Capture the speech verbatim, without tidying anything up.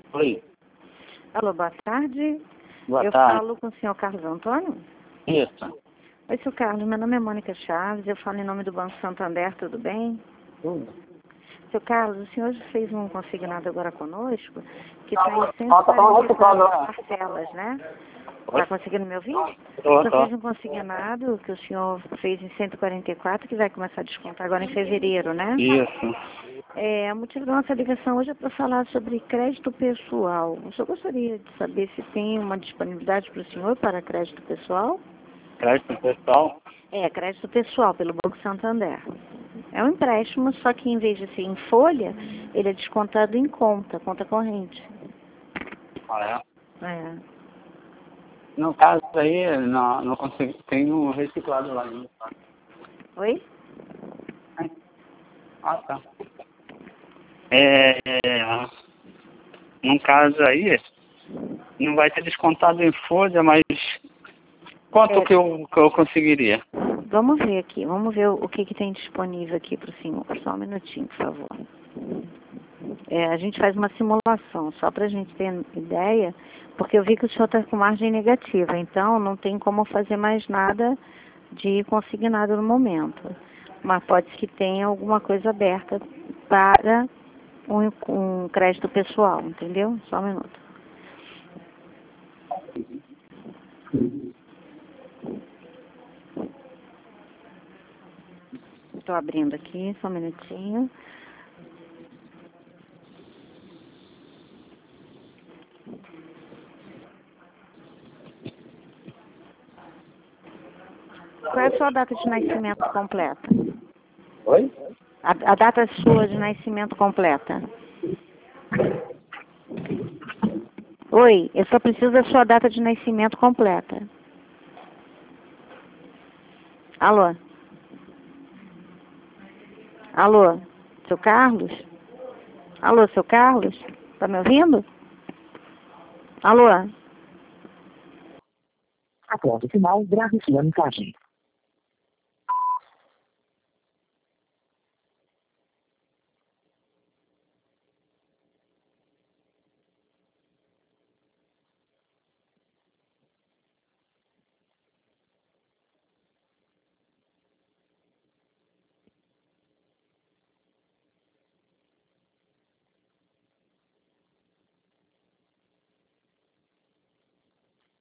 Oi. Alô, boa tarde. Boa eu tarde. falo com o senhor Carlos Antônio? Isso. Oi, senhor Carlos, meu nome é Mônica Chaves, eu falo em nome do Banco Santander, tudo bem? Tudo. Seu Carlos, o senhor fez um consignado agora conosco, que está em Ah, cento e tá falando quarenta outro e quatro programa. parcelas, né? Oi? Está conseguindo me ouvir? Tô, Eu tô. fiz um consignado que o senhor fez em cento e quarenta e quatro, que vai começar a descontar agora em fevereiro, né? Isso. É, o motivo da nossa ligação hoje é para falar sobre crédito pessoal. O senhor gostaria de saber se tem uma disponibilidade para o senhor para crédito pessoal? Crédito pessoal. É, crédito pessoal pelo Banco Santander. É um empréstimo, só que em vez de ser em folha, ele é descontado em conta, conta corrente. Ah, é. É. No caso aí, não, não consigo. Tem um reciclado lá ainda. Oi? Ah, tá. É, é, no caso aí, não vai ter descontado em folha, mas quanto É, que, eu, que eu conseguiria? vamos ver aqui, vamos ver o que, que tem disponível aqui para o senhor. Só um minutinho, por favor. É, a gente faz uma simulação, só para a gente ter ideia, porque eu vi que o senhor está com margem negativa, então não tem como fazer mais nada de consignado no momento. Mas pode ser que tenha alguma coisa aberta para um, um crédito pessoal, entendeu? Só um minuto. Estou abrindo aqui, só um minutinho. Qual é a sua data de nascimento completa? Oi? A, a data sua de nascimento completa? Oi, eu só preciso da sua data de nascimento completa. Alô? Alô? Seu Carlos? Alô, seu Carlos? Tá me ouvindo? Alô? Após o final, grave sua mensagem.